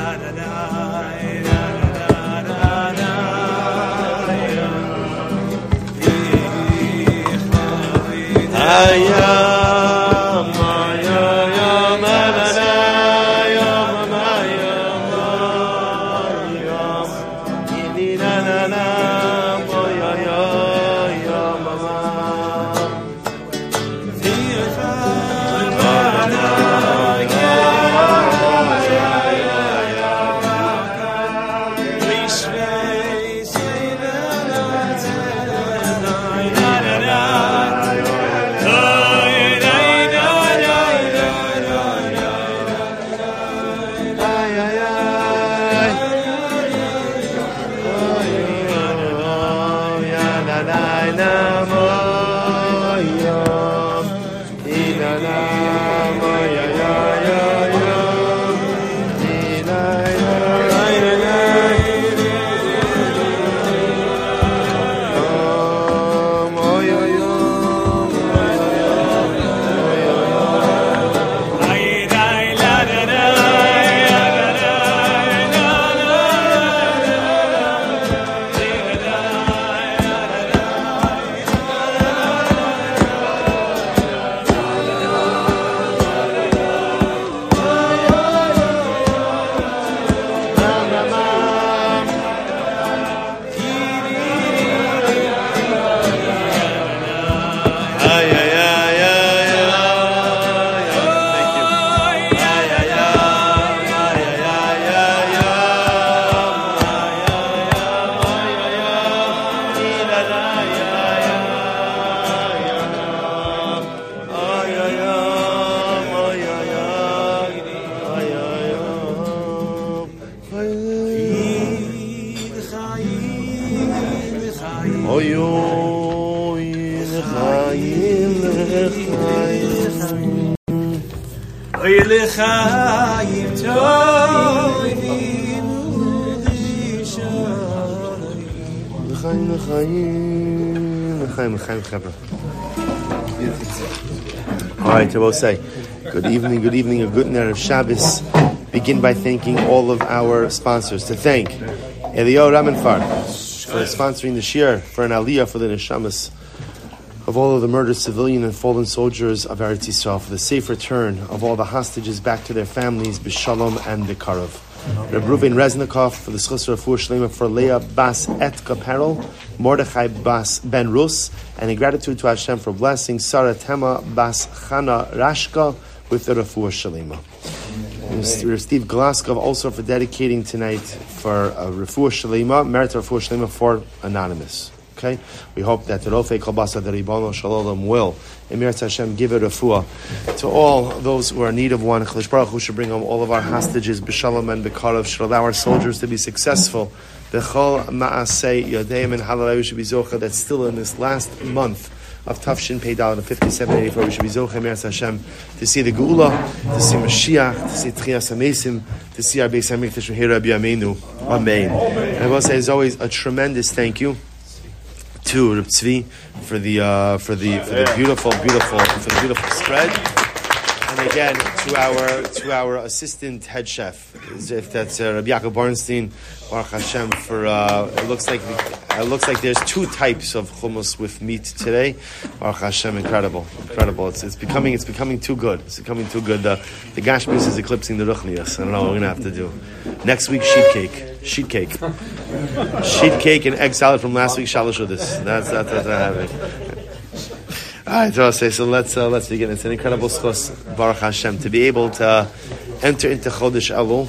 All right, I will say, good evening, a good night of Shabbos. Begin by thanking all of our sponsors. To thank Eliyahu Ramenfar for sponsoring the Shir for an Aliyah for the Neshamas of all of the murdered civilian and fallen soldiers of Eretz Yisrael, for the safe return of all the hostages back to their families, B'Shalom and B'Karov. Reb Ruven Reznikov for the Schusar Refuah Shlema for Leah Bas Etka Perel, Mordechai Bas Ben Rus, and in gratitude to Hashem for blessing Sarah Tema Bas Chana Rashka with the Refuah Shlema. Steve Glaskov also for dedicating tonight for Refuah Shlema, merit Refuah Shlema for Anonymous. Okay, we hope that the Rofei Kolbasa the Ribono Shalom will, Emir Hashem, give a refuah to all those who are in need of one. Chalish Baruch Hu should bring home all of our hostages, B'Shalom and B'Karov, should allow our soldiers to be successful. B'Chol Ma'asei Yodeim and Halalahu should be zocha. That's still in this last month of Tafshin Pei Daled of 5784. We should be zocha, Emir Hashem, to see the Geula, to see Mashiach, to see Tchias HaMesim, to see our Beis HaMikdash from here, Rabbi Yameinu. Amen. And I will say, as always, a tremendous thank you to Reb Tzvi for the beautiful spread, and again to our assistant head chef, if that's Rabbi Yaakov Barnstein, Baruch Hashem, for it looks like there's two types of hummus with meat today. Baruch Hashem, incredible. It's becoming too good. It's becoming too good. The Gashmis is eclipsing the Ruchnias. I don't know what we're gonna have to do next week. Sheet cake and egg salad from last week. Shalosh Udis. That's happening. All right, so let's begin. It's an incredible schos, Baruch Hashem, to be able to enter into Chodesh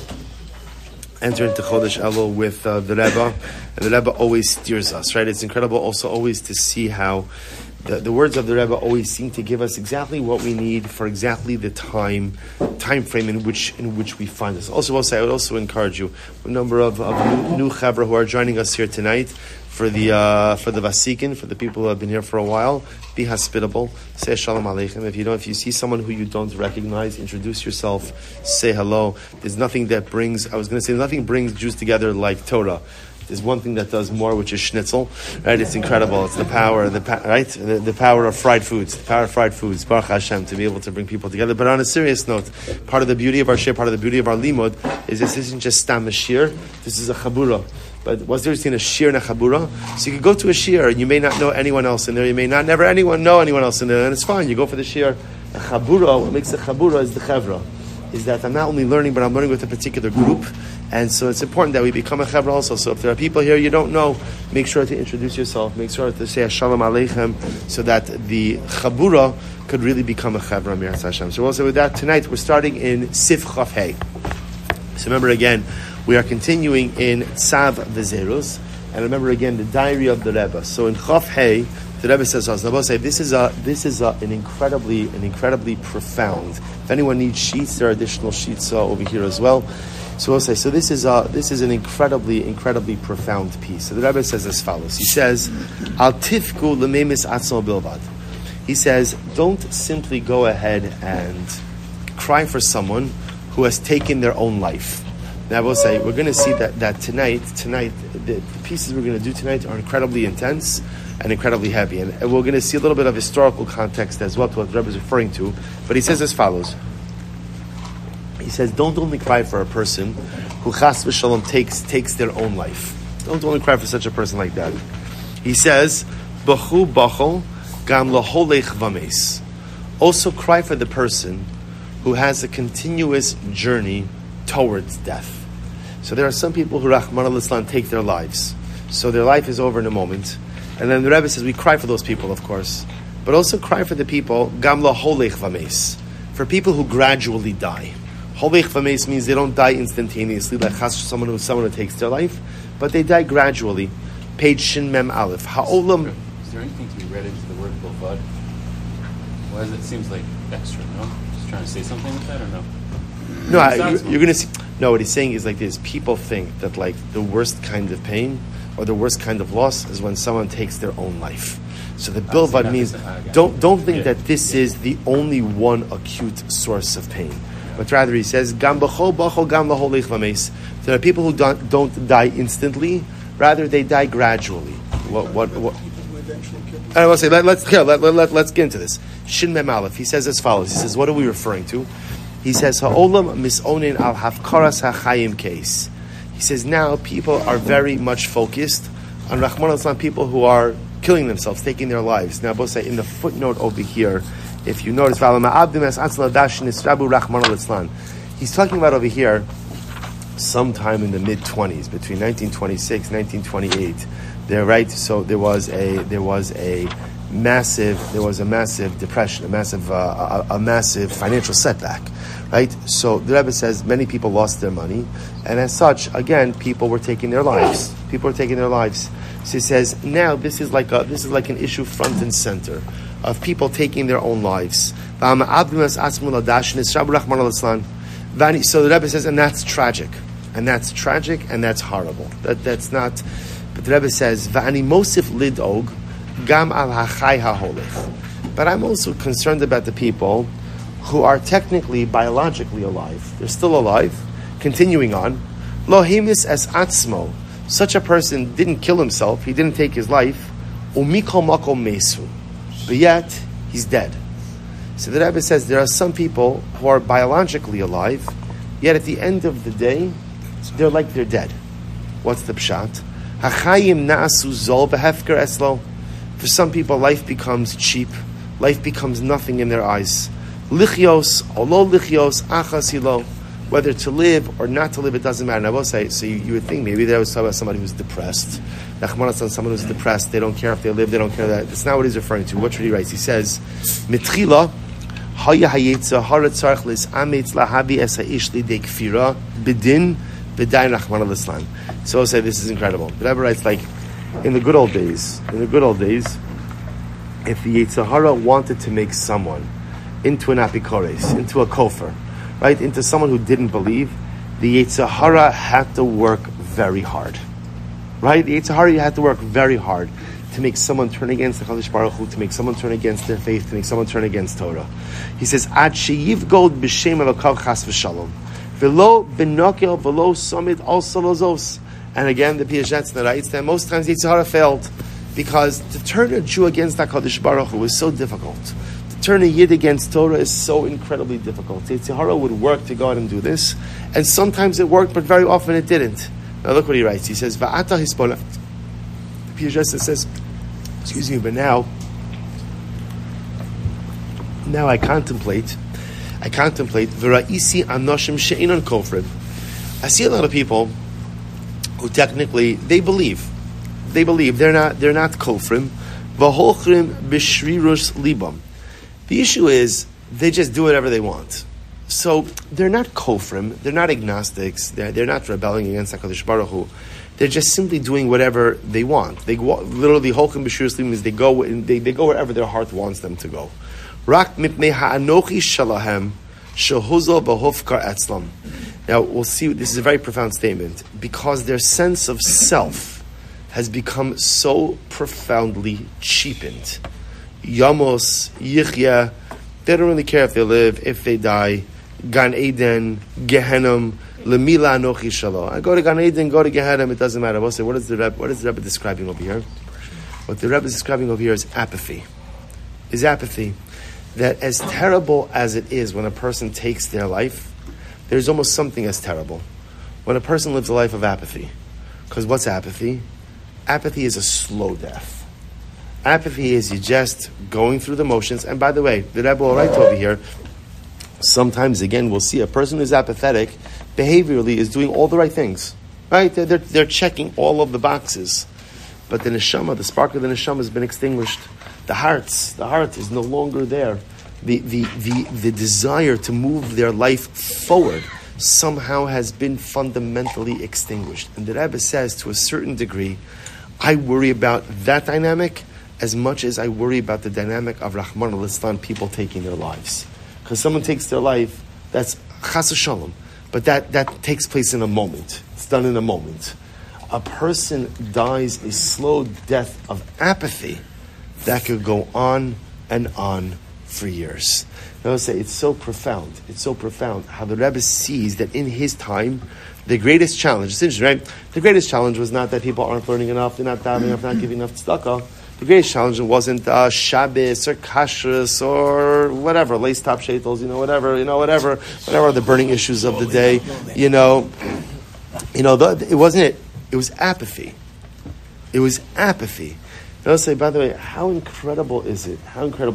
Elul with the Rebbe, and the Rebbe always steers us, right? It's incredible also always to see how the words of the Rebbe always seem to give us exactly what we need for exactly the time frame in which we find us. Also, I would also encourage you, a number of new Chavra who are joining us here tonight for the Vasikin, for the people who have been here for a while. Be hospitable. Say Shalom Aleichem. If you see someone who you don't recognize, introduce yourself. Say hello. There's nothing that brings. Nothing brings Jews together like Torah. There's one thing that does more, which is schnitzel, right? It's incredible. It's the power, right? The power of fried foods. The power of fried foods. Baruch Hashem, to be able to bring people together. But on a serious note, part of the beauty of our shir, part of the beauty of our limud, is this isn't just stam a shir. This is a chabura. But what's there between a shir and a chabura? So you could go to a shir and you may not know anyone else in there. You may not know anyone else in there, and it's fine. You go for the shir. A chabura, what makes a chabura is the chevra. Is that I'm not only learning, but I'm learning with a particular group. And so it's important that we become a chevra also. So if there are people here you don't know, make sure to introduce yourself. Make sure to say Shalom Aleichem, so that the chabura could really become a chevra. Miras Hashem. So also with that, tonight we're starting in Sif Chaf Hey. So remember again, we are continuing in Tzav V'Zerus. And remember again, the diary of the Rebbe. So in Chaf Hey, the Rebbe says, this is an incredibly profound. If anyone needs sheets, there are additional sheets over here as well. So we'll say, so this is an incredibly profound piece. So the Rebbe says as follows. He says, Al tifku lememis atzmo bilvad. He says, don't simply go ahead and cry for someone who has taken their own life. Now I will say, we're going to see that tonight, the pieces we're going to do tonight are incredibly intense and incredibly heavy. And we're going to see a little bit of historical context as well to what the Rebbe is referring to. But he says as follows. He says, don't only cry for a person who chas v'shalom takes their own life. Don't only cry for such a person like that. He says, B'chu b'chol gam laholech v'mes. Also cry for the person who has a continuous journey towards death. So there are some people who Rahman al-Islam take their lives. So their life is over in a moment. And then the Rebbe says, we cry for those people, of course. But also cry for the people, gam laholech v'mes. For people who gradually die. Holech v'meis means they don't die instantaneously, like someone who takes their life, but they die gradually. Page Shin Mem Aleph. Ha'olam. Is there anything to be read into the word bilvad? Why does it seems like extra? No, just trying to say something with that, or no? No, you're going to see. No, what he's saying is like this. People think that like the worst kind of pain or the worst kind of loss is when someone takes their own life. So the bilvad means don't think that this is the only one acute source of pain. But rather he says, Gam b'chol b'chol gam laholech v'mes. There are people who don't die instantly, rather they die gradually. What? I will say, let's get into this. Shin Mem Aleph, he says as follows. He says, what are we referring to? He says, Ha'olam misonin al hafkaras ha'chayim case. He says, now people are very much focused on Rahman al-Islam, people who are killing themselves, taking their lives. Now I will say, in the footnote over here, if you notice, he's talking about over here sometime in the mid-20s, between 1926 and 1928. There, right? So there was a massive depression, a massive financial setback, right? So the Rebbe says many people lost their money, and as such, again, people were taking their lives. So he says now this is like an issue front and center of people taking their own lives. So the Rebbe says, and that's tragic, and that's horrible. That's not. But the Rebbe says, "V'ani mosif lidog gam al hachay haholech." But I'm also concerned about the people who are technically, biologically alive. They're still alive, continuing on. Lo himis es atzmo. Such a person didn't kill himself. He didn't take his life. Umikol makom mesu. But yet, he's dead. So the Rebbe says there are some people who are biologically alive, yet at the end of the day, they're like they're dead. What's the pshat? Hachayim na'asu zol behefker eslo. For some people, life becomes cheap. Life becomes nothing in their eyes. Lichios, olo lichios, achas hilo. Whether to live or not to live, it doesn't matter. And I will say, so you would think maybe there was somebody who's depressed. Nachman on someone who's depressed, they don't care if they live, they don't care that. That's not what he's referring to. What should he write? He says, Mitchila, haya hayetza, hara tzarch lis ametz lahavi es ha'ish lidei kfira, bidin, b'dayin Nachman al-Islam. So I'll say, this is incredible. The Rebbe writes, like, in the good old days, if the Yetzer Hara wanted to make someone into an apikores, into a kofar, right, into someone who didn't believe, the Yetzer Hara had to work very hard. Right? The Yetzer Hara had to work very hard to make someone turn against the Chalish Baruch Hu, to make someone turn against their faith, to make someone turn against Torah. He says, Ad sheyivgod b'shem elokav chas v'shalom. Velo binokel, velo somit al salozos. And again, the Piazetzner writes that most times Yetzer Hara failed because to turn a Jew against HaKadosh Baruch Hu is so difficult. To turn a Yid against Torah is so incredibly difficult. Yetzer Hara would work to go out and do this, and sometimes it worked, but very often it didn't. Now look what he writes. He says, "Va'ata hispona." The Piazetzner says, but now I contemplate. V'ra'isi anoshim she'inon kofrim. I see a lot of people who technically they believe they're not kofrim. V'holchrim b'shrirus libam. The issue is they just do whatever they want. So they're not kofrim, they're not agnostics, they're not rebelling against HaKadosh Baruch Hu. They're just simply doing whatever they want. They go, literally holchrim b'shrirus libam means they go wherever their heart wants them to go. Rak mipnei ha'anochi shalahem shehuzal b'hofkar etzlam. Now, we'll see, this is a very profound statement, because their sense of self has become so profoundly cheapened. Yamos, Yichya, they don't really care if they live, if they die. Gan Eden, Gehenim, Lemila Anochi Shalo. I go to Gan Eden, go to Gehenim, it doesn't matter. We'll say, what is the Rebbe describing over here? What the Rebbe is describing over here is apathy. That as terrible as it is when a person takes their life, there's almost something as terrible when a person lives a life of apathy. Because what's apathy? Apathy is a slow death. Apathy is you just going through the motions. And by the way, the Rebbe will write over here, sometimes again we'll see a person who's apathetic behaviorally is doing all the right things. Right? They're checking all of the boxes. But the neshama, the spark of the neshama has been extinguished. The heart is no longer there. The desire to move their life forward somehow has been fundamentally extinguished. And the Rebbe says, to a certain degree, I worry about that dynamic as much as I worry about the dynamic of Rahman al-Islam, people taking their lives. Because someone takes their life, that's chas v'shalom, but that takes place in a moment. It's done in a moment. A person dies a slow death of apathy that could go on and on for years. I will say it's so profound how the Rebbe sees that in his time, the greatest challenge, it's interesting, right? The greatest challenge was not that people aren't learning enough, they're not davening enough, not giving enough tzedakah. The greatest challenge wasn't Shabbos or Kashrus or whatever, lace top shaitels, whatever are the burning issues of the day, it wasn't it. It was apathy. And I'll say, by the way, how incredible is it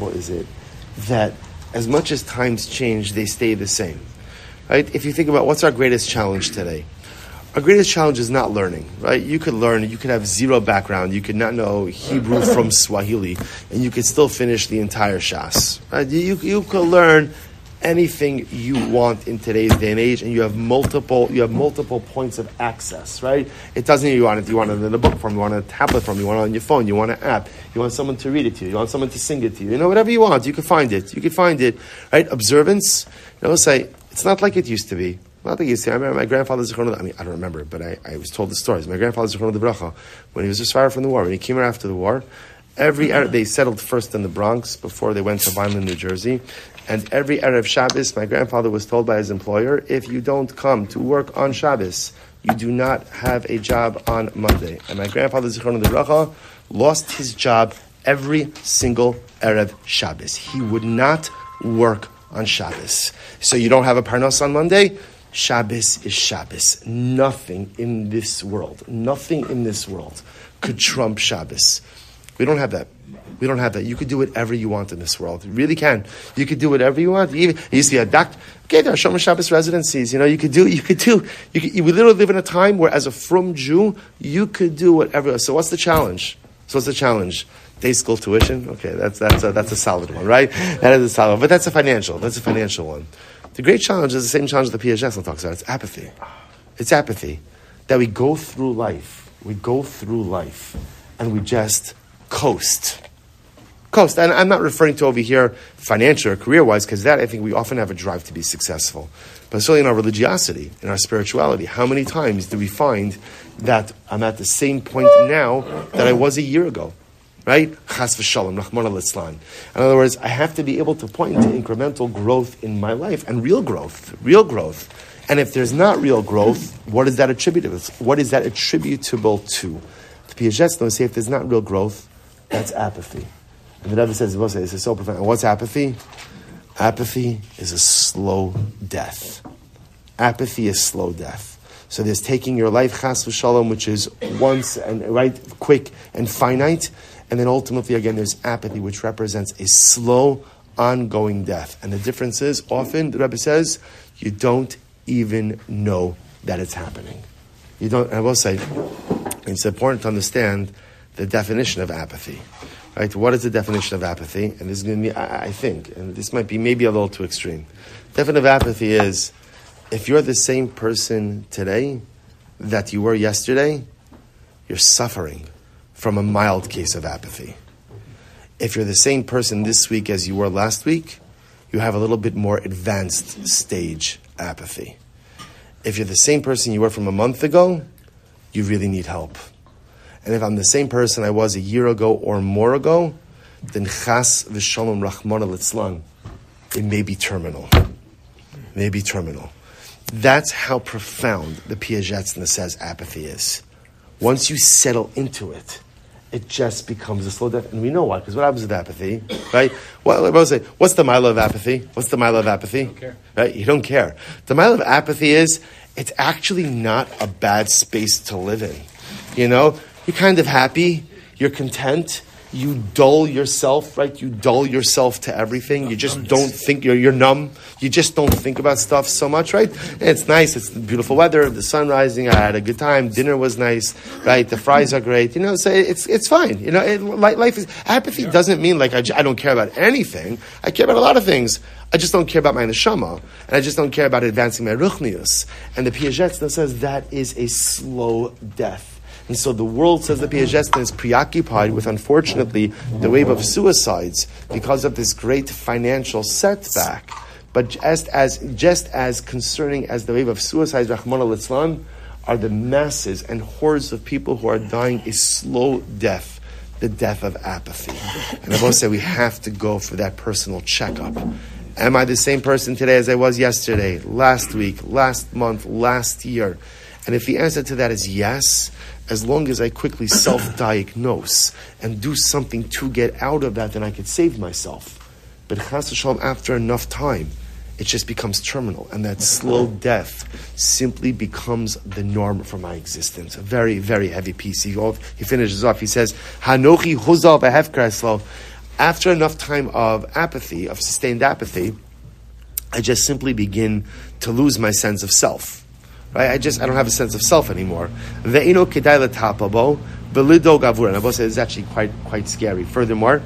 that as much as times change, they stay the same, right? If you think about what's our greatest challenge today, our greatest challenge is not learning, right? You could learn, you could have zero background, you could not know Hebrew from Swahili, and you could still finish the entire Shas, right? You could learn anything you want in today's day and age, and you have multiple points of access, right? It doesn't mean you want it in a book form, you want a tablet form, you want it on your phone, you want an app, you want someone to read it to you want someone to sing it to you, whatever you want, you can find it, right? Observance, say, it's not like it used to be. Not like it used to be. I remember my grandfather, I don't remember, but I was told the stories. My grandfather, Zichrono Livracha, when he was just fired from the war, when he came here after the war, they settled first in the Bronx before they went to Vineland, New Jersey. And every Erev Shabbos, my grandfather was told by his employer, if you don't come to work on Shabbos, you do not have a job on Monday. And my grandfather, Zichrono Livracha, lost his job every single Erev Shabbos. He would not work on Shabbos. So you don't have a parnos on Monday? Shabbos is Shabbos. Nothing in this world could trump Shabbos. We don't have that. You could do whatever you want in this world. You really can. You could do whatever you want. You used to be a doctor. Okay, there are Shomer Shabbos residencies. You literally live in a time where, as a frum Jew, you could do whatever. So what's the challenge? Day school tuition? Okay, that's a solid one, right? That is a solid one. But that's a financial one. The great challenge is the same challenge that Piazetzner talks about. It's apathy. It's apathy. That we go through life, and we just coast. And I'm not referring to over here financial or career-wise, because that I think we often have a drive to be successful. But certainly in our religiosity, in our spirituality, how many times do we find that I'm at the same point now that I was a year ago? Right? Chas v'shalom, Rahman al-Islam. In other words, I have to be able to point to incremental growth in my life, and real growth. And if there's not real growth, what is that attributable? What is that attributable to? The Piagetz say if there's not real growth, that's apathy. And the Rebbe says, this is so profound. And what's apathy? Apathy is a slow death. Apathy is slow death. So there's taking your life, chas v'shalom, which is once and right, quick and finite, and then ultimately again there's apathy, which represents a slow, ongoing death. And the difference is, often the Rebbe says, you don't even know that it's happening. You don't. I will say, it's important to understand the definition of apathy. Right? What is the definition of apathy? And this is going to be, I think, and this might be maybe a little too extreme. The definition of apathy is, if you're the same person today that you were yesterday, you're suffering from a mild case of apathy. If you're the same person this week as you were last week, you have a little bit more advanced stage apathy. If you're the same person you were from a month ago, you really need help. And if I'm the same person I was a year ago or more ago, then chas v'shalom rachmana litzlan, it may be terminal. Maybe terminal. That's how profound the Piagetz says apathy is. Once you settle into it, it just becomes a slow death. And we know why, because what happens with apathy, right? Well, I say, what's the mile of apathy? What's the mile of apathy? Don't care. Right? You don't care. The mile of apathy is, it's actually not a bad space to live in. You know, you're kind of happy, you're content, you dull yourself, right? You dull yourself to everything. You just don't think, you're numb. You just don't think about stuff so much, right? And it's nice, it's beautiful weather, the sun rising, I had a good time, dinner was nice, right? The fries are great, you know, so it's fine. You know, life is, apathy doesn't mean like I don't care about anything. I care about a lot of things. I just don't care about my neshama, and I just don't care about advancing my ruchnius. And the Piagetz says that is a slow death. And so the world, says the Piagetz, is preoccupied with, unfortunately, the wave of suicides because of this great financial setback. But just as concerning as the wave of suicides, Rahmana litzlan, are the masses and hordes of people who are dying a slow death, the death of apathy. And I will say we have to go for that personal checkup. Am I the same person today as I was yesterday, last week, last month, last year? And if the answer to that is yes, as long as I quickly self-diagnose and do something to get out of that, then I could save myself. But chas v'shalom, after enough time, it just becomes terminal, and that slow death simply becomes the norm for my existence. A very, very heavy piece. He finishes off. He says, "Hanochi huzav ahefkreslo." After enough time of apathy, of sustained apathy, I just simply begin to lose my sense of self. Right? I don't have a sense of self anymore. Ve'ino kedai letapabo v'lido gavur. And I will say it's actually quite scary. Furthermore,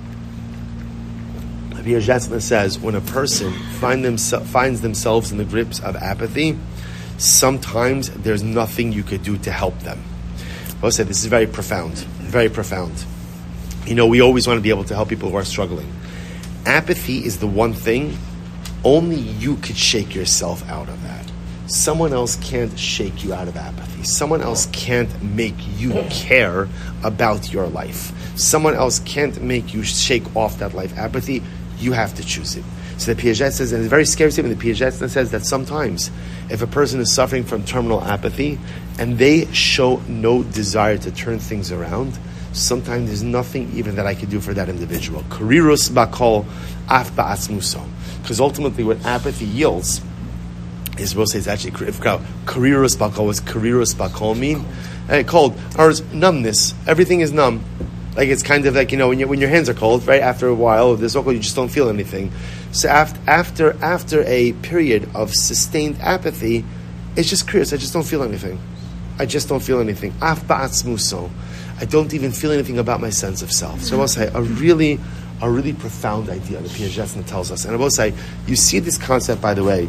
Piagetz says when a person finds themselves in the grips of apathy, sometimes there's nothing you could do to help them. I will say this is very profound. Very profound. You know, we always want to be able to help people who are struggling. Apathy is the one thing only you could shake yourself out of that. Someone else can't shake you out of apathy. Someone else can't make you care about your life. Someone else can't make you shake off that life apathy. You have to choose it. So the Piagetz says, and it's a very scary statement, the Piagetz says that sometimes if a person is suffering from terminal apathy and they show no desire to turn things around, sometimes there's nothing even that I can do for that individual. Karirus bakol af ba'atzmuso. Because ultimately what apathy yields is, we'll say it's actually karirus bakol. What's karirus bakol mean? Cold. Or numbness. Everything is numb. Like it's kind of like, you know, when your hands are cold, right? After a while, there's so cold, you just don't feel anything. So after a period of sustained apathy, it's just curious. I just don't feel anything. Af ba'atzmuso. I don't even feel anything about my sense of self. So I will say a really profound idea that Piagetz tells us. And I will say, you see this concept, by the way,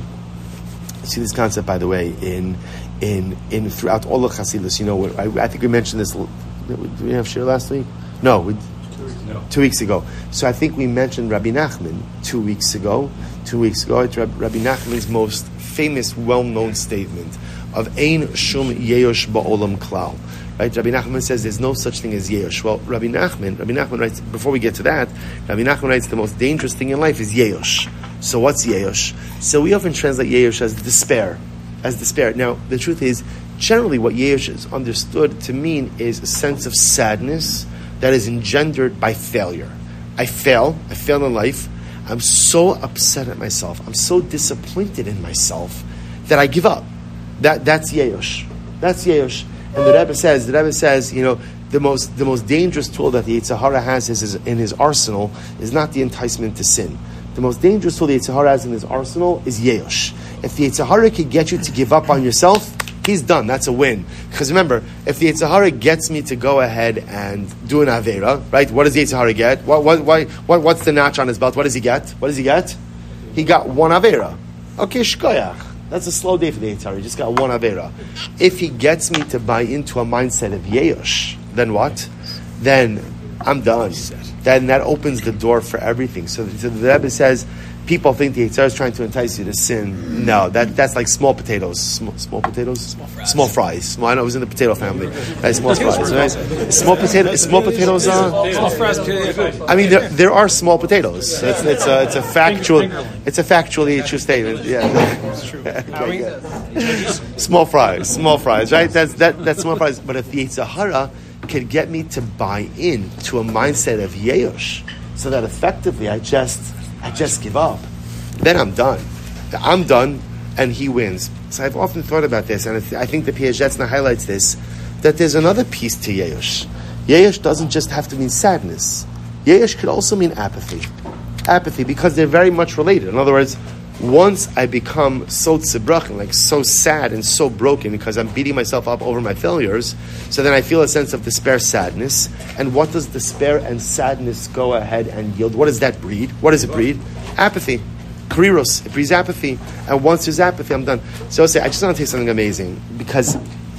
in throughout all of Chassidus. You know, I think we mentioned this. Did we have shir last week? No, 2 weeks ago. So I think we mentioned Rabbi Nachman 2 weeks ago. 2 weeks ago, it's Rabbi Nachman's most famous, well-known statement of Ein Shum Yeyosh Ba'olam Klal. Right? Rabbi Nachman says there's no such thing as Yeyosh. Well, Rabbi Nachman writes, before we get to that, Rabbi Nachman writes the most dangerous thing in life is Yeyosh. So what's Yeyosh? So we often translate Yeyosh as despair. as despair. Now, the truth is, generally what Yesh is understood to mean is a sense of sadness that is engendered by failure. I fail in life. I'm so upset at myself. I'm so disappointed in myself that I give up. That's Yesh. That's Yesh. And the Rebbe says, the most dangerous tool that the Yetzer Hara has in his arsenal is not the enticement to sin. The most dangerous tool the Yetzer Hara has in his arsenal is Yesh. If the Yetzer Hara can get you to give up on yourself, he's done. That's a win. Because remember, if the Yetzer Hara gets me to go ahead and do an Avera, right? What does the Yetzer Hara get? What's the notch on his belt? What does he get? He got one Avera. Okay, shkoyach. That's a slow day for the Yetzer Hara. He just got one Avera. If he gets me to buy into a mindset of Yesh, then what? Then I'm done. Then that opens the door for everything. So the Rebbe says, people think the Yetzer Hara is trying to entice you to sin. No, that's like small potatoes. Small potatoes? Small fries. I know it was in the potato family. Right, small fries. Right? Small potatoes. Small fries. I mean, there are small potatoes. It's a factually true statement. Yeah. Okay, small fries, right? That's small fries. But if the Yetzer Hara could get me to buy in to a mindset of Yesh, so that effectively I just give up, then I'm done, and he wins. So I've often thought about this, and I think the Piazetzna highlights this, that there's another piece to Yesh. Yesh doesn't just have to mean sadness. Yesh could also mean apathy. Apathy, because they're very much related. In other words, once I become so tzibrachim, like so sad and so broken because I'm beating myself up over my failures, so then I feel a sense of despair, sadness. And what does despair and sadness go ahead and yield? What does that breed? What does it breed? Apathy. Kariros. It breeds apathy. And once there's apathy, I'm done. So I just want to tell you something amazing, because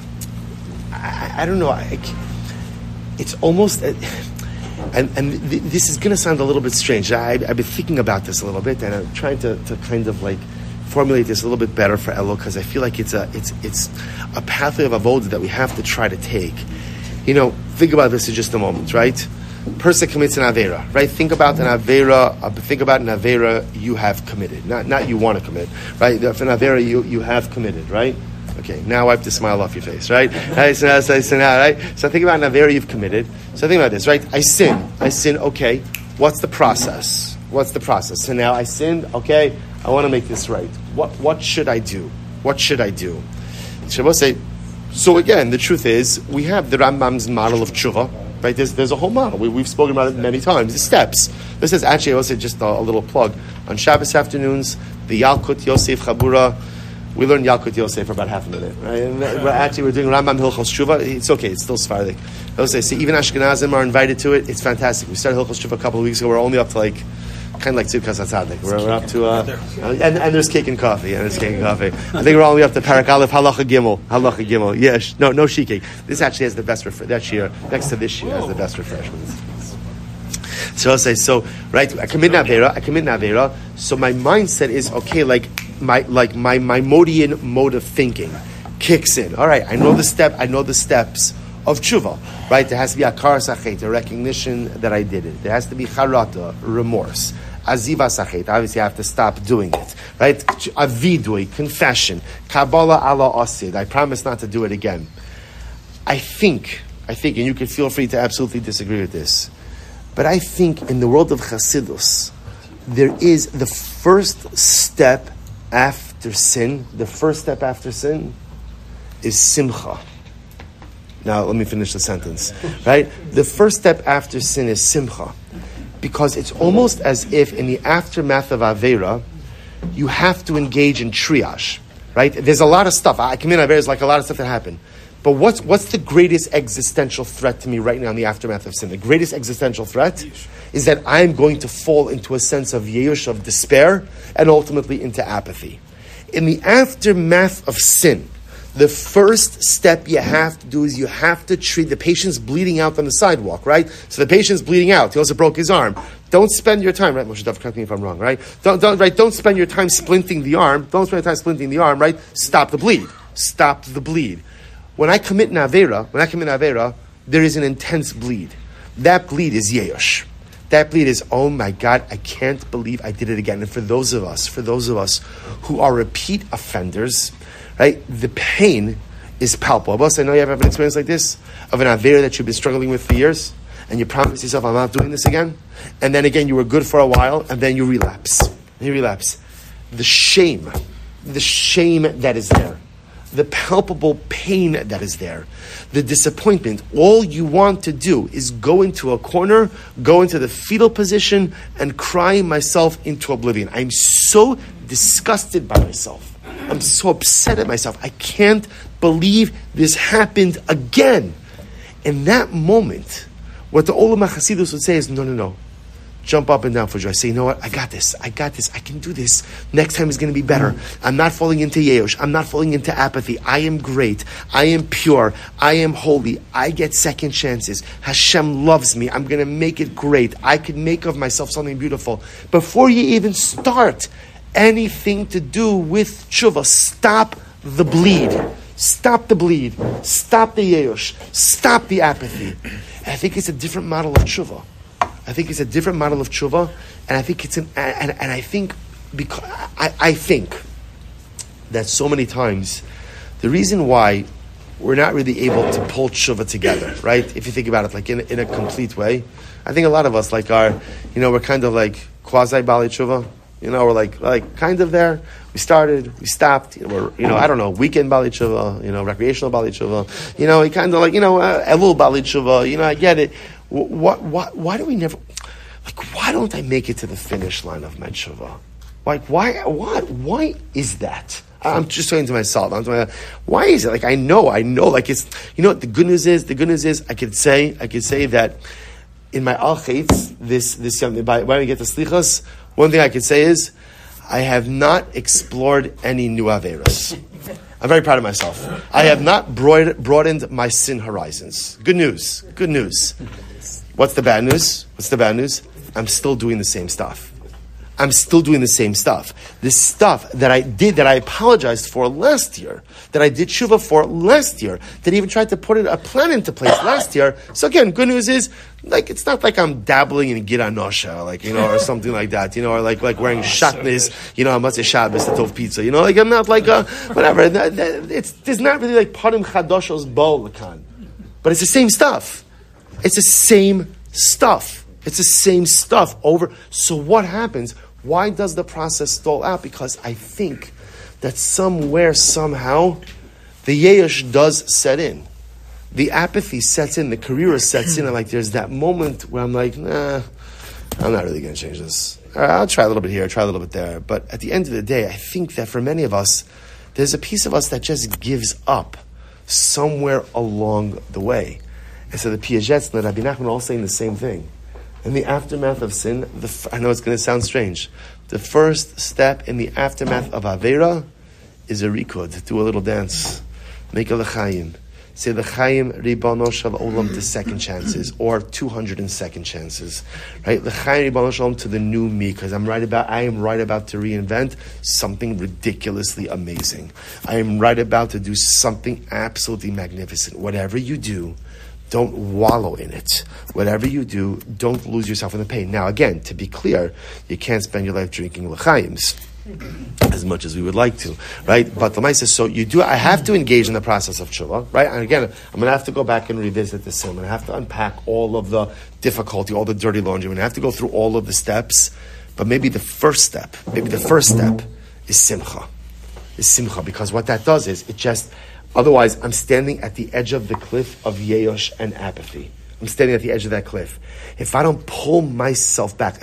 I don't know, it's almost... And this is going to sound a little bit strange. I've been thinking about this a little bit, and I'm trying to kind of like formulate this a little bit better for Elo, because I feel like it's a pathway of avodah that we have to try to take. Think about this in just a moment, right? Person commits an avera, right? Think about an avera you have committed, not you want to commit, right? If an avera you have committed, right? Okay, now wipe the smile off your face, right? Right? So think about an avera you've committed. So think about this, right? I sin. Okay, what's the process? So now I sinned. Okay, I want to make this right. What should I do? Shabbos say. So again, the truth is, we have the Rambam's model of tshuva, right? There's a whole model. We've spoken about it many times. The steps. This is actually also just a little plug on Shabbos afternoons. The Yalkut Yosef Chabura. We learned Yalkut Yosef for about half a minute, right? And we're doing Rambam Hilchos Tshuva. It's okay. It's still Sephardic. See, even Ashkenazim are invited to it. It's fantastic. We started Hilchos Tshuva a couple of weeks ago. We're only up to kind of like Tzidkas HaTzadik. We're up to and there's cake and coffee. I think we're only up to Parak Aleph Halacha Gimel. Yes, no shikik. This actually has the best that year. Next to this year has the best refreshments. So I'll say, right, I commit an avera. So my mindset is okay. My Modian mode of thinking kicks in. All right, I know the steps of tshuva. Right, there has to be akar sachet, a recognition that I did it. There has to be charata, remorse. Aziva sachet, obviously I have to stop doing it. Right, avidui, confession. Kabbalah ala asid, I promise not to do it again. I think, and you can feel free to absolutely disagree with this, but I think in the world of Chassidus, there is the first step after sin. The first step after sin is simcha. Now, let me finish the sentence. Right? The first step after sin is simcha. Because it's almost as if in the aftermath of Avera, you have to engage in triage. Right? There's a lot of stuff. I come in Avera, there's like a lot of stuff that happened. But what's the greatest existential threat to me right now in the aftermath of sin? The greatest existential threat is that I'm going to fall into a sense of yeush, of despair, and ultimately into apathy. In the aftermath of sin, the first step you have to do is you have to treat the patient's bleeding out on the sidewalk, right? So the patient's bleeding out. He also broke his arm. Don't spend your time, right? Moshe Dov, correct me if I'm wrong, right? Don't spend your time splinting the arm. Right? Stop the bleed. When I commit an avera, there is an intense bleed. That bleed is yesh. That bleed is, oh my God, I can't believe I did it again. And for those of us who are repeat offenders, right? The pain is palpable. Boss, I know you have an experience like this of an avera that you've been struggling with for years, and you promise yourself, I'm not doing this again. And then again, you were good for a while, and then you relapse. The shame that is there, the palpable pain that is there, the disappointment. All you want to do is go into a corner, go into the fetal position, and cry myself into oblivion. I'm so disgusted by myself. I'm so upset at myself. I can't believe this happened again. In that moment, what the Olam HaChasidus would say is, no. Jump up and down for joy. Say, you know what? I got this. I can do this. Next time is going to be better. I'm not falling into Yeosh. I'm not falling into apathy. I am great. I am pure. I am holy. I get second chances. Hashem loves me. I'm going to make it great. I can make of myself something beautiful. Before you even start anything to do with tshuva, stop the bleed. Stop the bleed. Stop the Yeosh. Stop the apathy. And I think it's a different model of tshuva. I think and I think I think because I think that so many times the reason why we're not really able to pull tshuva together, right? If you think about it, like in a complete way, I think a lot of us we're kind of like quasi bali tshuva. We're like kind of there. We started, we stopped. We're I don't know, weekend bali tshuva, recreational bali tshuva. We kind of like elul bali tshuva. I get it. Why do we never, why don't I make it to the finish line of my tshuva? Why is that? I'm just saying to myself, why is it? I know, it's, the good news is, I could say that in my al-chaitz, when we get to slichas, one thing I could say is, I have not explored any new averos. I'm very proud of myself. I have not broadened my sin horizons. Good news. What's the bad news? I'm still doing the same stuff. The stuff that I did, that I apologized for last year, that I did tshuva for last year, that I even tried to put a plan into place last year. So again, good news is, it's not like I'm dabbling in Gid Anosha, or something like that, or like wearing shatnez, Matzah Shabbos, the Tov pizza, I'm not whatever. There's not really like Parim Chadoshos Bol Lakan. But it's the same stuff. It's the same stuff over. So what happens? Why does the process stall out? Because I think that somewhere, somehow, the Yeosh does set in. The apathy sets in, the career sets in, and there's that moment where I'm like, nah, I'm not really going to change this. I'll try a little bit here, try a little bit there. But at the end of the day, I think that for many of us, there's a piece of us that just gives up somewhere along the way. And so the Piaget's and the Rabbi Nachman are all saying the same thing. In the aftermath of sin, I know it's going to sound strange, the first step in the aftermath of Avera is a rikud. Do a little dance. Make a l'chaim. Say l'chaim ribbono shel olam to second chances, or 202nd chances. Right? L'chaim ribbono shel olam to the new me, because I am right about to reinvent something ridiculously amazing. I am right about to do something absolutely magnificent. Whatever you do, don't wallow in it. Whatever you do, don't lose yourself in the pain. Now, again, to be clear, you can't spend your life drinking l'chaims as much as we would like to, right? But the Maisa, so you do. I have to engage in the process of tshuva, right? And again, I'm going to have to go back and revisit the sin. I'm going to have to unpack all of the difficulty, all the dirty laundry. I'm going to have to go through all of the steps. But maybe the first step is simcha. Because what that does is it just. Otherwise, I'm standing at the edge of the cliff of Yeosh and apathy. I'm standing at the edge of that cliff. If I don't pull myself back,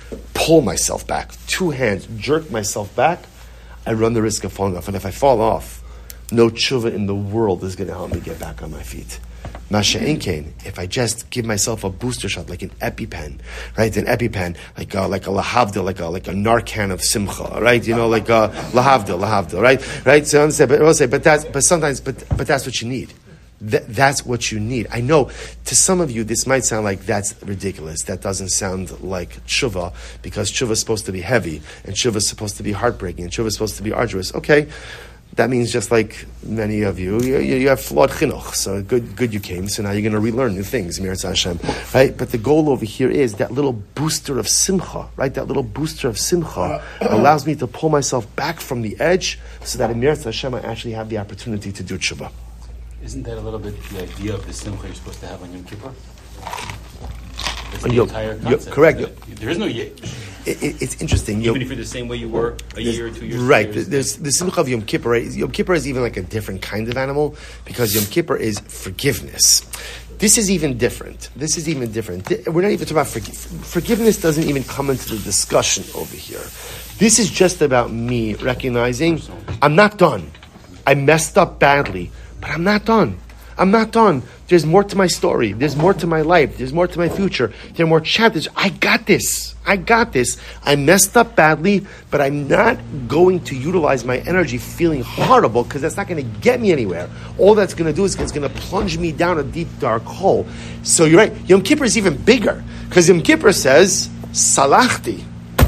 two hands, jerk myself back, I run the risk of falling off. And if I fall off, no tshuva in the world is going to help me get back on my feet. Masha Inkain, if I just give myself a booster shot, like an EpiPen, right? An EpiPen, like a lahavdil, like a Narcan of simcha, right? Like a lahavdil, right? Right? So but that's what you need. That's what you need. I know to some of you this might sound like that's ridiculous. That doesn't sound like tshuva, because tshuva is supposed to be heavy, and tshuva is supposed to be heartbreaking, and tshuva is supposed to be arduous. Okay. that means just like many of you have flawed chinuch. So good you came. So now you're going to relearn new things, Mirat Hashem, right? But the goal over here is that little booster of simcha, right? That little booster of simcha allows me to pull myself back from the edge, so that in Mirat Hashem I actually have the opportunity to do tshuva. Isn't that a little bit the idea of the simcha you're supposed to have on Yom Kippur? That's the Yom- entire concept. correct. There is no yesh. It's interesting. Even if you're the same way you were a year or 2 years. Right. 3 years. There's the simcha of Yom Kippur. Right? Yom Kippur is even like a different kind of animal, because Yom Kippur is forgiveness. This is even different. We're not even talking about forgiveness. Doesn't even come into the discussion over here. This is just about me recognizing I'm not done. I messed up badly, but I'm not done. There's more to my story. There's more to my life. There's more to my future. There are more chapters. I got this. I messed up badly, but I'm not going to utilize my energy feeling horrible, because that's not going to get me anywhere. All that's going to do is it's going to plunge me down a deep, dark hole. So you're right. Yom Kippur is even bigger, because Yom Kippur says, Salachti.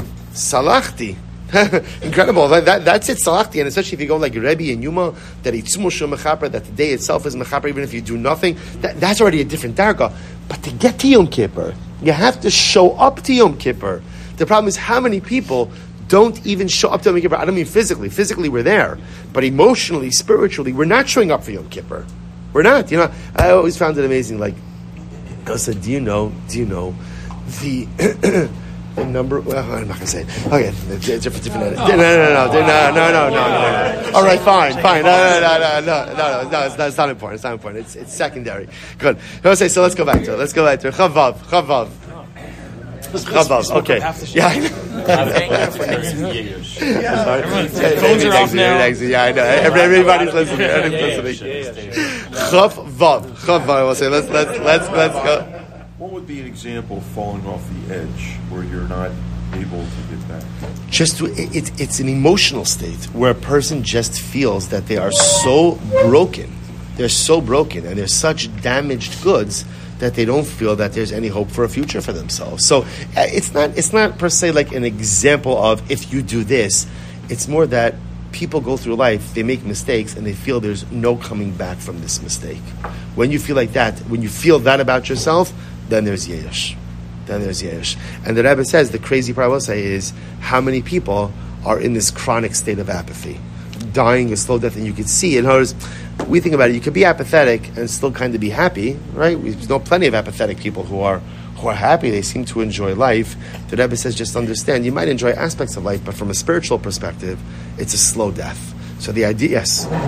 Incredible. That's it, salachti. And especially if you go like Rebbe and Yuma, that that the day itself is mechaper, even if you do nothing, that's already a different darga. But to get to Yom Kippur, you have to show up to Yom Kippur. The problem is how many people don't even show up to Yom Kippur. I don't mean physically. Physically we're there. But emotionally, spiritually, we're not showing up for Yom Kippur. We're not. I always found it amazing. Like, I said, do you know the... The number, well, I'm not going to say it. Okay, it's different. No. All right, fine. No, it's not important. It's secondary. Good. Okay, so let's go back to it. Chavav. Okay. Yeah. Phones are off now. Yeah, I know. Everybody's listening. Chavav. I will say, let's go. What would be an example of falling off the edge where you're not able to get back? It's an emotional state where a person just feels that they are so broken. They're so broken, and they're such damaged goods that they don't feel that there's any hope for a future for themselves. So it's not per se like an example of if you do this. It's more that people go through life, they make mistakes, and they feel there's no coming back from this mistake. When you feel like that, when you feel that about yourself, then there's Yesh. And the Rebbe says, the crazy part I will say is, how many people are in this chronic state of apathy? Dying a slow death, and you can see, in other words, we think about it, you could be apathetic and still kind of be happy, right? We know plenty of apathetic people who are happy, they seem to enjoy life. The Rebbe says, just understand, you might enjoy aspects of life, but from a spiritual perspective, it's a slow death. So the idea, yes? So,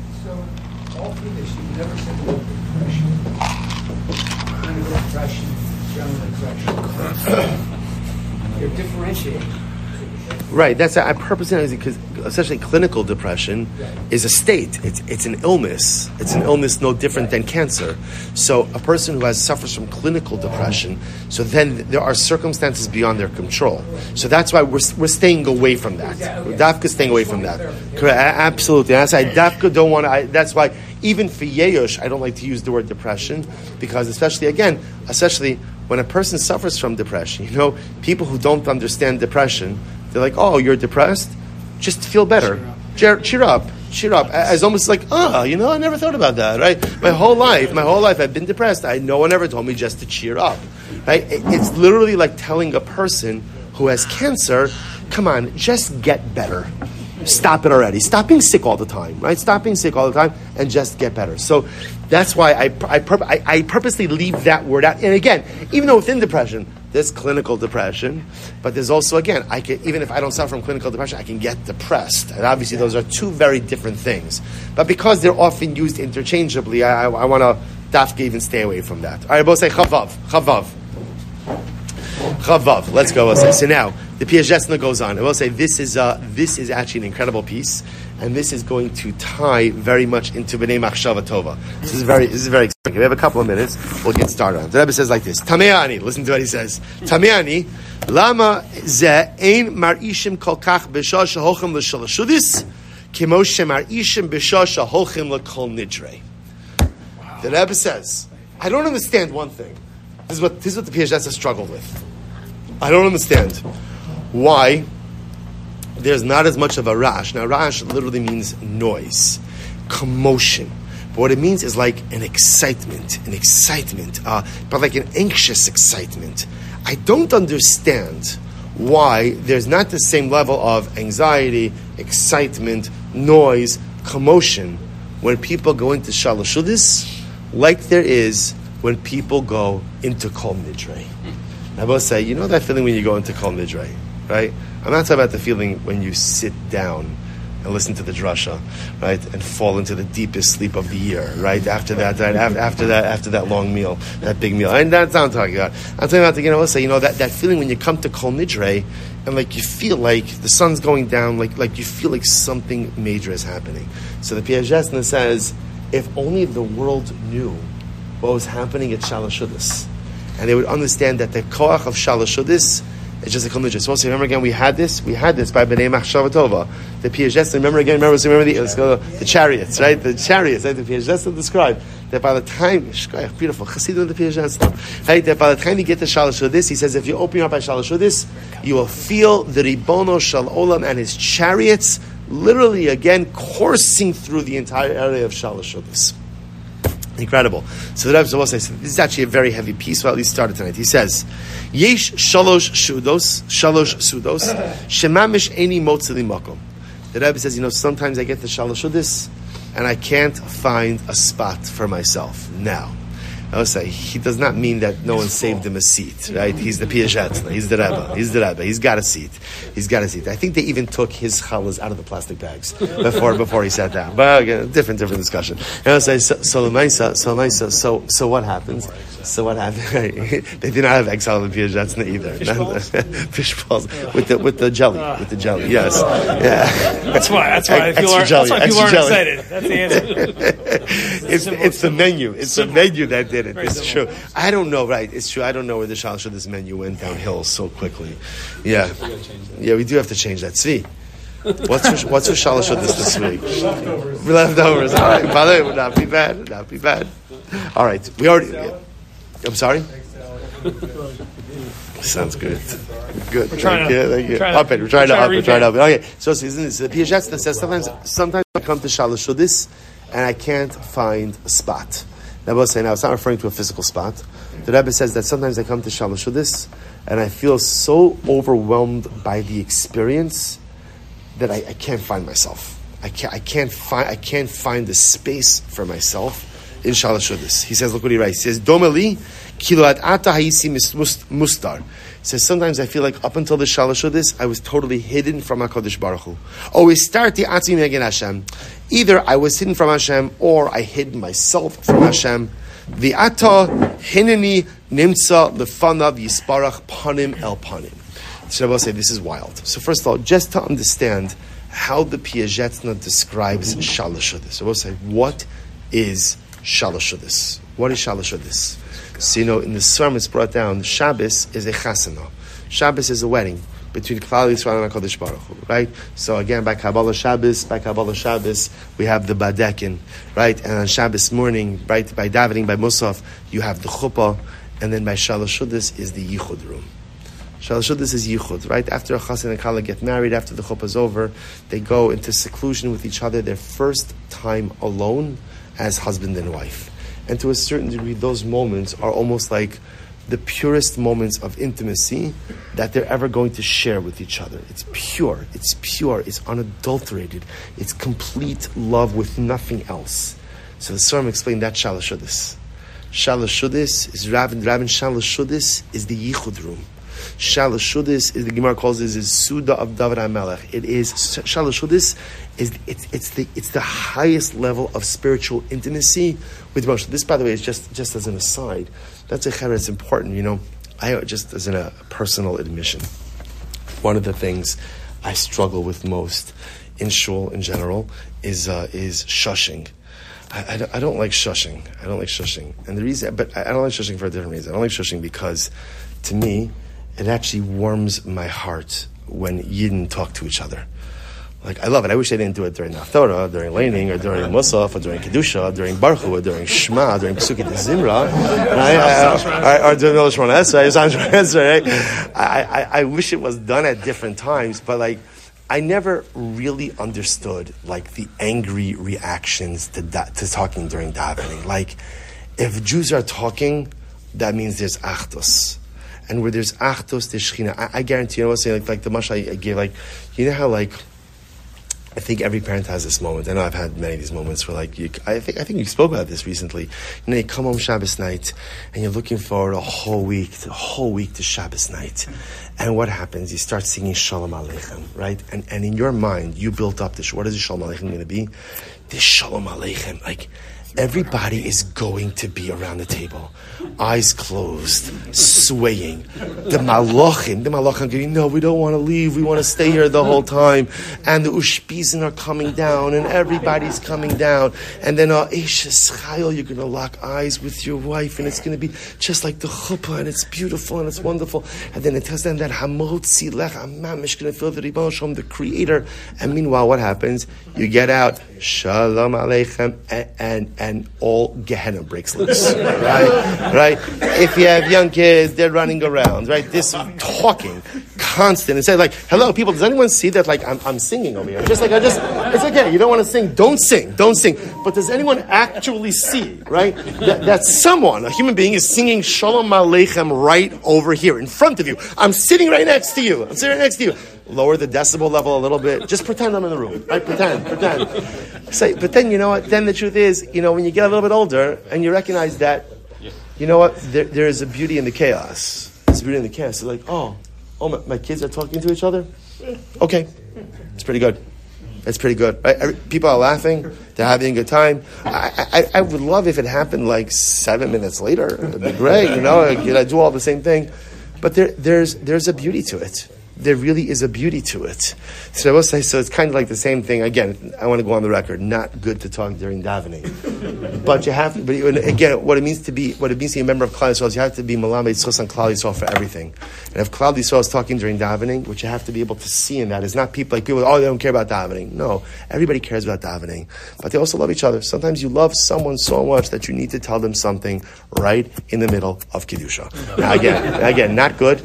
all through this, you never said the word depression. Kind of depression, general depression. You're differentiating. Right, I purposely, because essentially clinical depression is a state. It's an illness. It's an illness no different than cancer. So a person who suffers from clinical depression, so then there are circumstances beyond their control. So that's why we're staying away from that. Dafka staying away from that. Correct, absolutely. That's why Dafka don't want to. That's why even for Yeyosh, I don't like to use the word depression, because especially when a person suffers from depression, people who don't understand depression, they're like, oh, you're depressed? Just feel better. Cheer up. As almost like, I never thought about that, right? My whole life, I've been depressed. No one ever told me just to cheer up, right? It's literally like telling a person who has cancer, come on, just get better. Stop it already. Stop being sick all the time, right? Stop being sick all the time and just get better. So that's why I purposely leave that word out. And again, even though within depression, there's clinical depression, but there's also, again, even if I don't suffer from clinical depression, I can get depressed. And obviously those are two very different things. But because they're often used interchangeably, I want to dafka even stay away from that. All right, both say chavav. Let's go. We'll say. So now the Piagesna goes on. I will say this is actually an incredible piece, and this is going to tie very much into B'nai Machshava Tova. This is very exciting. We have a couple of minutes. We'll get started on it. The Rebbe says like this: Tameani. Listen to what he says. Tameani. Lama ze ein marishim kol kach b'shah sheholchem l'shalashudis kimo shemarishim b'shah sheholchem l'kol nidrei. The Rebbe says, I don't understand one thing. This is what the Piagesna struggled with. I don't understand why there's not as much of a rash. Now, rash literally means noise, commotion. But what it means is like an excitement, but like an anxious excitement. I don't understand why there's not the same level of anxiety, excitement, noise, commotion when people go into Shalosh Seudos like there is when people go into Kol Nidrei. I will say, you know that feeling when you go into Kol Nidrei, right? I'm not talking about the feeling when you sit down and listen to the drasha, right, and fall into the deepest sleep of the year, right? After that, right? After that long meal, that big meal, and that's what I'm talking about. I'm talking about that feeling when you come to Kol Nidrei and like you feel like the sun's going down, like you feel like something major is happening. So the Piaget Yesna says, if only the world knew what was happening at Shalosh Seudos, and they would understand that the koach of Shalosh Seudos is just a Kol Nidrei. So also, remember again, we had this by B'nai Machshava Tova. The Piaget, remember the chariots, right? The chariots, right? The Piaget described that by the time, beautiful, Chassidim the Piaget, right? That by the time you get to Shalosh Seudos, he says, if you open your up by Shalosh Seudos, you will feel the Ribono Shel Olam and his chariots literally again coursing through the entire area of Shalosh Seudos. Incredible. So the Rebbe says, this is actually a very heavy piece. Well, at least started tonight. He says, Yesh shalosh sudos, shemamish eni motzeli makom. The Rebbe says, sometimes I get the Shalosh Seudos and I can't find a spot for myself. Now, I would say, he does not mean that no one saved him a seat, right? He's the Piaget, he's the Rebbe, he's got a seat. I think they even took his challahs out of the plastic bags before he sat down. But again, different discussion. And I would say, so what happens? So what happened? They did not have exile in Piaget either. Fish balls with the jelly, yes. Yeah. That's why people aren't excited. That's the answer. It's the menu. It's the menu that did it. It's true. I don't know, right? It's true. I don't know where the Shalosh Seudos menu went downhill so quickly. Yeah. Yeah, we do have to change that. Tzvi, what's for Shalosh Seudos this week? Leftovers. All right. By the way, not be bad. All right. We already... I'm sorry? Sounds good. Good. Thank you. Up it. We're trying to up it. Okay. So the Piaget says sometimes I come to Shalosh Seudos and I can't find a spot. The Rebbe saying now it's not referring to a physical spot. The Rebbe says that sometimes I come to Shalosh Seudos and I feel so overwhelmed by the experience that I can't find myself. I can't find the space for myself in Shalosh Seudos. He says, look what he writes. He says, Domeli kiloat ata haisi mustar. He says, sometimes I feel like up until the Shalosh Seudos, I was totally hidden from HaKadosh Baruch Hu. Always starti atzmi megin Hashem. Either I was hidden from Hashem, or I hid myself from Hashem. The ata hineni nimtza lefanav yisparach panim el panim. So I will say, this is wild. So first of all, just to understand how the Piaget describes Shalosh Seudos. So I will say, what is Shalosh Seudos? What is Shalosh Seudos? So in the Swarm it's brought down, Shabbos is a chasana. Shabbos is a wedding between Klal Yisrael and HaKadosh Baruch Hu, right? So again, by Kabbalah Shabbos, we have the Badekin, right? And on Shabbos morning, right, by davening, by Musaf, you have the chuppah, and then by Shalosh Seudos is the yichud room. Shalosh Seudos is yichud, right? After a chassan and kala get married, after the chuppah is over, they go into seclusion with each other, their first time alone as husband and wife. And to a certain degree, those moments are almost like the purest moments of intimacy that they're ever going to share with each other. It's pure, it's unadulterated, it's complete love with nothing else. So the Swarm explained that Shalosh Seudos. Shalosh Seudos is Rabin Shalosh Seudos is the yichud room. Shalosh Seudos is, the Gemara calls it, is Suda of David HaMelech. It is Shalosh Seudos is it's the highest level of spiritual intimacy with Moshe. This, by the way, is just as an aside. That's it's important. I just as a personal admission, one of the things I struggle with most in shul in general is shushing. I don't like shushing. And the reason, but I don't like shushing for a different reason. I don't like shushing because, to me, it actually warms my heart when Yidden talk to each other. Like, I love it. I wish I didn't do it during Haftorah, during Laning, or during Musaf, or during Kedusha, during Baruch Hu, or during Shema, during Pesukei de Zimra, or during Mil Shmona Esrei, right? I wish it was done at different times, but like, I never really understood like the angry reactions to talking during davening. Like, if Jews are talking, that means there's achdus. And where there's achdus, there's shechina. I guarantee, what I'm saying, like the mashal I gave, like, you know how, like, I think every parent has this moment. I know I've had many of these moments where, like, I think you spoke about this recently. You come home Shabbos night, and you're looking forward a whole week to Shabbos night. And what happens? You start singing Shalom Aleichem, right? And in your mind, you built up this. What is the Shalom Aleichem going to be? This Shalom Aleichem, like, everybody is going to be around the table, eyes closed, swaying. The malachim going, no, we don't want to leave. We want to stay here the whole time. And the ushpizin are coming down, and everybody's coming down. And then Eishes Chayil, you're going to lock eyes with your wife, and it's going to be just like the chuppah, and it's beautiful and it's wonderful. And then it tells them that Hamotzi Lech Amam is going to feel the Ribbon Shalom, the Creator. And meanwhile, what happens? You get out, Shalom Aleichem, and all Gehenna breaks loose, right? If you have young kids, they're running around, right? This talking, constant. It's like, hello, people, does anyone see that, like, I'm singing over here? It's okay, you don't want to sing, don't sing. But does anyone actually see, right? That someone, a human being, is singing Shalom Aleichem right over here, in front of you. I'm sitting right next to you. Lower the decibel level a little bit. Just pretend I'm in the room, right? Pretend. But then, you know what? Then the truth is, when you get a little bit older and you recognize that, you know what? There is a beauty in the chaos. There's a beauty in the chaos. It's like, my kids are talking to each other? Okay. It's pretty good. Right? People are laughing. They're having a good time. I would love if it happened like 7 minutes later. It'd be great, I do all the same thing. But there's a beauty to it. There really is a beauty to it. So I will say, so it's kind of like the same thing. Again, I want to go on the record. Not good to talk during davening, but you have. But again, what it means to be a member of Klal Yisrael is you have to be Melamed Tzchus on Klal Yisrael for everything. And if Klal Yisrael is talking during davening, what you have to be able to see in that is not people, they don't care about davening. No, everybody cares about davening, but they also love each other. Sometimes you love someone so much that you need to tell them something right in the middle of Kedusha. Now again, not good,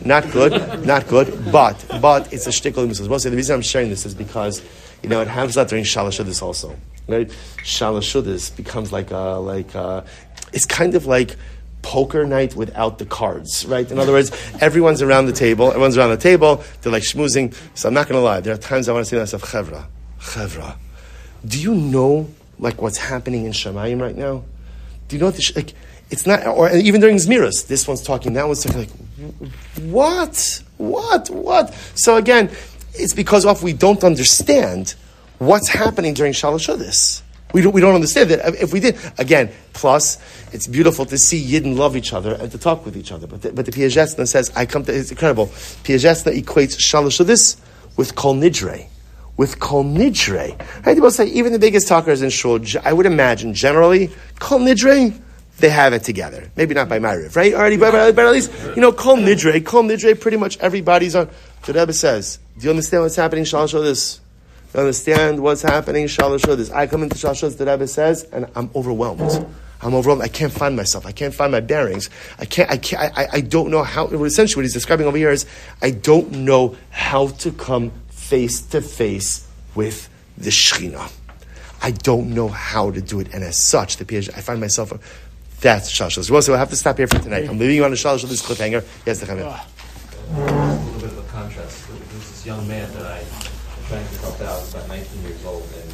but it's a shtickle mitzvah. Mostly the reason I'm sharing this is because it happens that during Shalosh Shudas also. Right? Shalosh Shudas becomes like it's kind of like poker night without the cards, right? In other words, everyone's around the table, they're like schmoozing. So I'm not going to lie, there are times I want to say to myself, Chevra, do you know like what's happening in Shamayim right now? Do you know what it's not, or even during Zmiras, this one's talking, that one's talking, like, what? So again, it's because we don't understand what's happening during Shalosh Shudas. We don't understand that. If we did, again, plus, it's beautiful to see Yidden love each other and to talk with each other. But the Piagetna says, it's incredible. Piagetna equates Shalosh Shudas with Kol Nidre. Right? People say, even the biggest talkers in Shul, I would imagine, generally, Kol Nidre, they have it together. Maybe not by Ma'ariv, right? Already, but at least, Kol Nidre, pretty much everybody's on. The Rebbe says, do you understand what's happening in Shalosh Shudas? Do you understand what's happening in Shalosh Shudas? I come into Shalosh Shudas, the Rebbe says, and I'm overwhelmed. I can't find myself. I can't find my bearings. I don't know how, essentially what he's describing over here is, I don't know how to come face to face with the Shekhinah. I don't know how to do it. And as such, I find myself, that's Shalosh Shudas. So we'll have to stop here for tonight. I'm leaving you on the Shalosh Shudas cliffhanger. Yes, the Chaim. A little bit of a contrast. There's this young man that I'm trying to help out. He's about 19 years old, and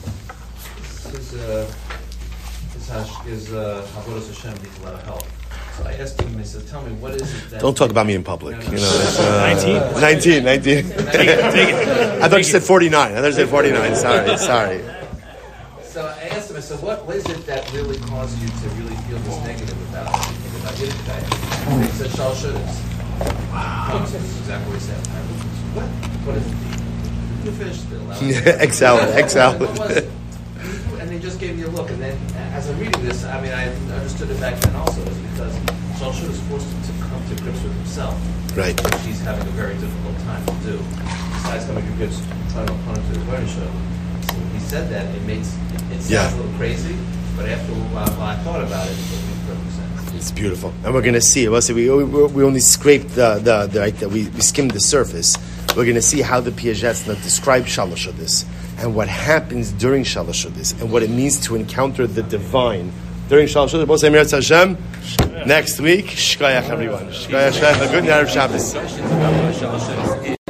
his Avodas Hashem needs a lot of help. So I asked him, I said, tell me, what is it that... Don't talk about me in public. 19? 19. Take it. I thought you said 49. Sorry. So I asked him, I said, what is it that really caused you to really feel this negative about Yiddishkeit? He said, Shalosh Shudas. Wow. That's exactly what he said. What is it? You finished it. Excel. What was it? And they just gave me a look. And then, as I'm reading this, I understood it back then also, is because Shalosh Shudas forced him to come to grips with himself. Right. Which he's having a very difficult time to do. Besides coming to grips, trying to apply to his learning show. So when he said that, it sounds a little crazy, but after a while I thought about it made perfect sense. It's beautiful, and we're going to see. We only scraped we skimmed the surface. We're going to see how the Piagetz describe Shalosh Shudas and what happens during Shalosh Shudas and what it means to encounter the divine during Shalosh Shudas. Both say Mir Hashem. Next week, Shkoyach everyone. Shkoyach, a good night of Shabbos.